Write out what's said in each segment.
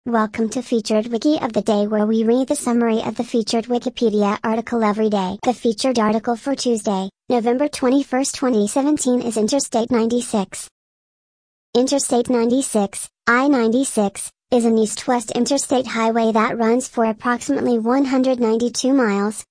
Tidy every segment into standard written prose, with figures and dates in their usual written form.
Welcome to Featured Wiki of the Day, where we read the summary of the featured Wikipedia article every day. The featured article for Tuesday, November 21, 2017 is Interstate 96. Interstate 96, I-96, is an east-west interstate highway that runs for approximately 192 miles,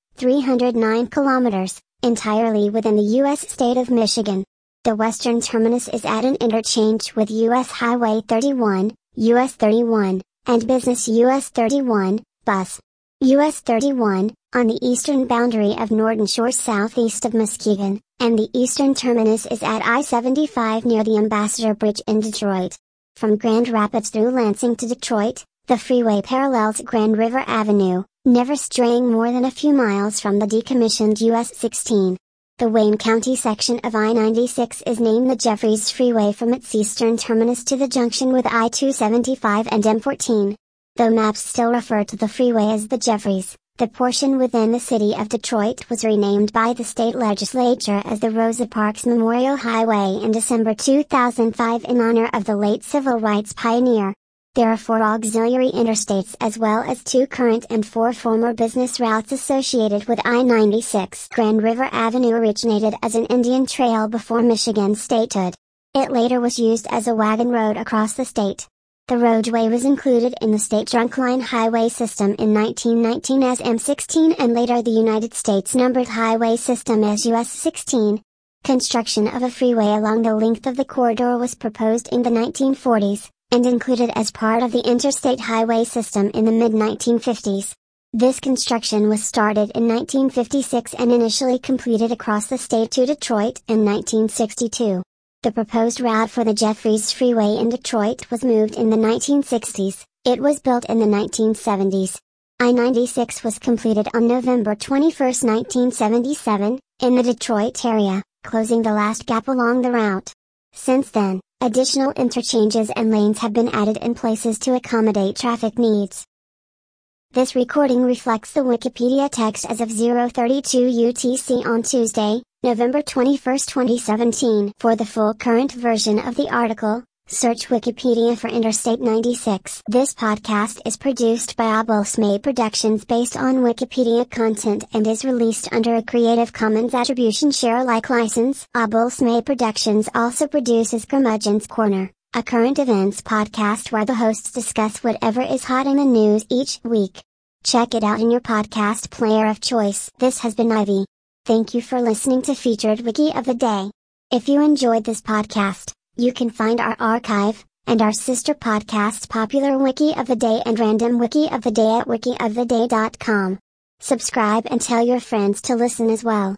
309 kilometers, entirely within the U.S. state of Michigan. The western terminus is at an interchange with U.S. Highway 31, US 31, and Business US 31, Bus. US 31, on the eastern boundary of Norton Shores southeast of Muskegon, and the eastern terminus is at I-75 near the Ambassador Bridge in Detroit. From Grand Rapids through Lansing to Detroit, the freeway parallels Grand River Avenue, never straying more than a few miles from the decommissioned US 16. The Wayne County section of I-96 is named the Jeffries Freeway from its eastern terminus to the junction with I-275 and M14. Though maps still refer to the freeway as the Jeffries, the portion within the city of Detroit was renamed by the state legislature as the Rosa Parks Memorial Highway in December 2005 in honor of the late civil rights pioneer. There are 4 auxiliary interstates as well as 2 current and 4 former business routes associated with I-96. Grand River Avenue originated as an Indian trail before Michigan statehood. It later was used as a wagon road across the state. The roadway was included in the state trunkline highway system in 1919 as M16 and later the United States numbered highway system as US 16. Construction of a freeway along the length of the corridor was proposed in the 1940s, and included as part of the interstate highway system in the mid-1950s. This construction was started in 1956 and initially completed across the state to Detroit in 1962. The proposed route for the Jeffries Freeway in Detroit was moved in the 1960s. It was built in the 1970s. I-96 was completed on November 21, 1977, in the Detroit area, closing the last gap along the route. Since then, additional interchanges and lanes have been added in places to accommodate traffic needs. This recording reflects the Wikipedia text as of 0:32 UTC on Tuesday, November 21, 2017. For the full current version of the article, search Wikipedia for Interstate 96. This podcast is produced by Abulsmay Productions based on Wikipedia content and is released under a Creative Commons Attribution Share Alike license. Abulsmay Productions also produces Curmudgeon's Corner, a current events podcast where the hosts discuss whatever is hot in the news each week. Check it out in your podcast player of choice. This has been Ivy. Thank you for listening to Featured Wiki of the Day. If you enjoyed this podcast, you can find our archive, and our sister podcasts Popular Wiki of the Day and Random Wiki of the Day at wikioftheday.com. Subscribe and tell your friends to listen as well.